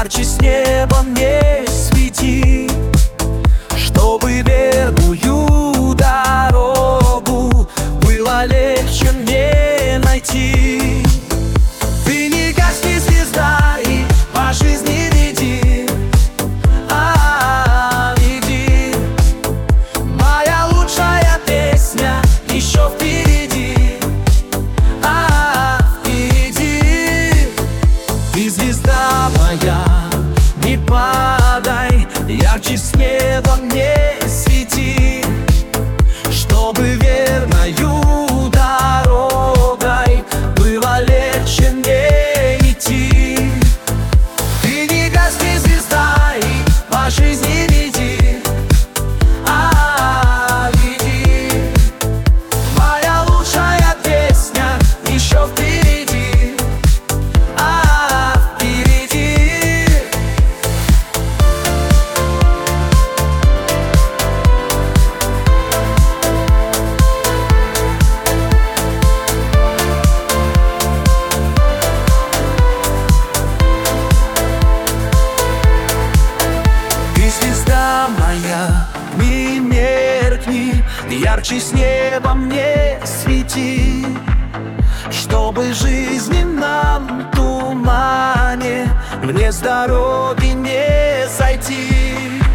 ярче с неба мне свети, чтобы верную дорогу было легче мне найти. Ты не гасни, звезда, и по жизни веди, веди. Моя лучшая песня еще впереди, впереди. Ты звезда моя, не падай, ярче с неба мне свети, чтобы верною дорогой было легче мне идти. Ты не гасни, звезда, и по жизни веди, веди. Моя лучшая песня еще впереди, впереди. Ты звезда моя, не меркни, ярче с неба мне свети, чтобы в жизненном тумане мне с дороги не сойти.